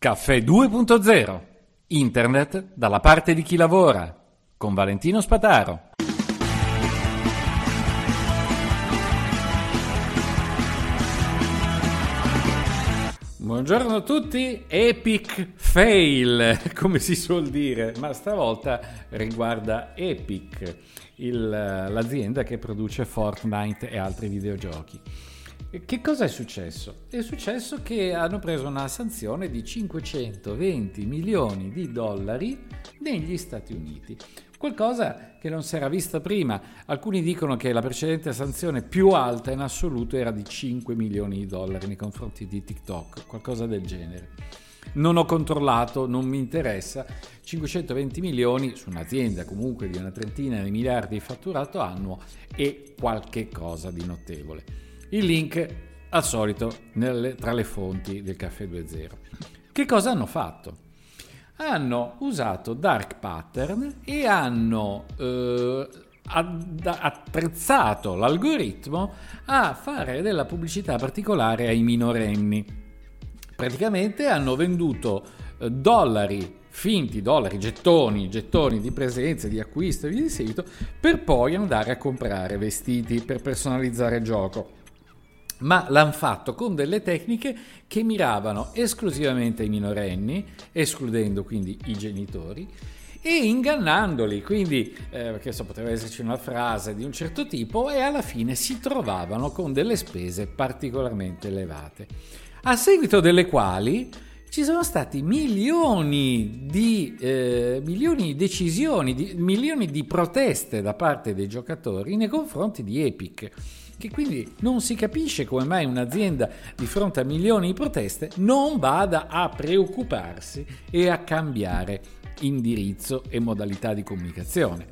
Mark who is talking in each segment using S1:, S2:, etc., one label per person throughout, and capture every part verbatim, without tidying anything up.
S1: Caffè due punto zero. Internet dalla parte di chi lavora. Con Valentino Spataro. Buongiorno a tutti. Epic fail, come si suol dire, ma stavolta riguarda Epic, il, l'azienda che produce Fortnite e altri videogiochi. Che cosa è successo? È successo che hanno preso una sanzione di cinquecentoventi milioni di dollari negli Stati Uniti. Qualcosa che non si era vista prima. Alcuni dicono che la precedente sanzione più alta in assoluto era di cinque milioni di dollari nei confronti di TikTok, qualcosa del genere. Non ho controllato, non mi interessa. cinquecentoventi milioni su un'azienda comunque di una trentina di miliardi di fatturato annuo è qualche cosa di notevole. Il link, al solito, nelle, tra le fonti del Caffè due punto zero. Che cosa hanno fatto? Hanno usato dark pattern e hanno eh, attrezzato l'algoritmo a fare della pubblicità particolare ai minorenni. Praticamente hanno venduto eh, dollari, finti dollari, gettoni, gettoni di presenza, di acquisto e via di seguito, per poi andare a comprare vestiti per personalizzare il gioco. Ma l'hanno fatto con delle tecniche che miravano esclusivamente ai minorenni, escludendo quindi i genitori, e ingannandoli, quindi eh, perché so, poteva esserci una frase di un certo tipo e alla fine si trovavano con delle spese particolarmente elevate, a seguito delle quali ci sono stati milioni di eh, milioni di decisioni, di, milioni di proteste da parte dei giocatori nei confronti di Epic, che quindi non si capisce come mai un'azienda di fronte a milioni di proteste non vada a preoccuparsi e a cambiare indirizzo e modalità di comunicazione.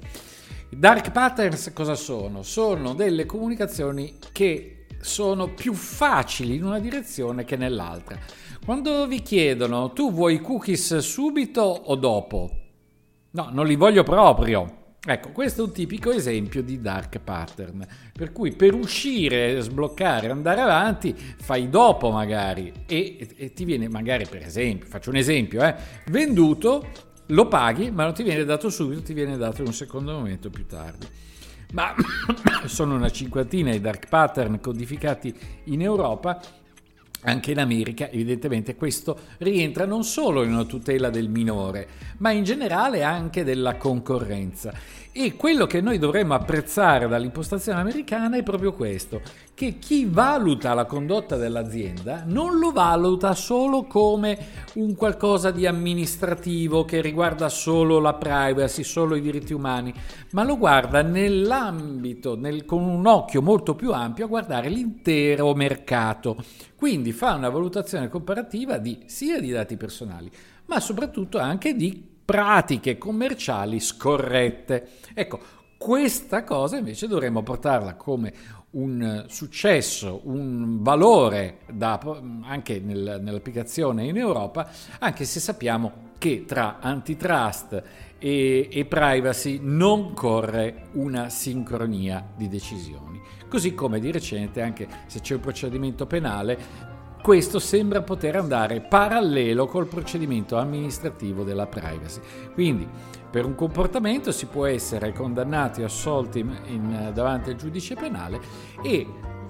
S1: Dark patterns cosa sono? Sono delle comunicazioni che sono più facili in una direzione che nell'altra. Quando vi chiedono tu vuoi cookies subito o dopo? No, non li voglio proprio. Ecco, questo è un tipico esempio di dark pattern, per cui per uscire, sbloccare, andare avanti, fai dopo magari e, e ti viene magari, per esempio, faccio un esempio, eh, venduto, lo paghi ma non ti viene dato subito, ti viene dato in un secondo momento più tardi. Ma sono una cinquantina di dark pattern codificati in Europa. Anche in America evidentemente questo rientra non solo in una tutela del minore, ma in generale anche della concorrenza. E quello che noi dovremmo apprezzare dall'impostazione americana è proprio questo, che chi valuta la condotta dell'azienda non lo valuta solo come un qualcosa di amministrativo che riguarda solo la privacy, solo i diritti umani, ma lo guarda nell'ambito, nel, con un occhio molto più ampio a guardare l'intero mercato. Quindi fa una valutazione comparativa di sia di dati personali, ma soprattutto anche di pratiche commerciali scorrette. Ecco, questa cosa invece dovremmo portarla come un successo, un valore da, anche nel, nell'applicazione in Europa, anche se sappiamo che tra antitrust e, e privacy non corre una sincronia di decisioni. Così come di recente, anche se c'è un procedimento penale, questo sembra poter andare parallelo col procedimento amministrativo della privacy. Quindi per un comportamento si può essere condannati o assolti in, in, davanti al giudice penale e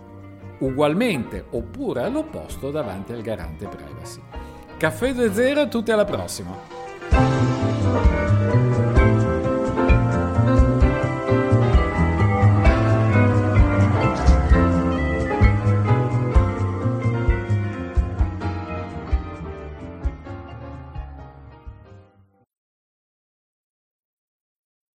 S1: ugualmente oppure all'opposto davanti al garante privacy. Caffè due punto zero, tutti alla prossima!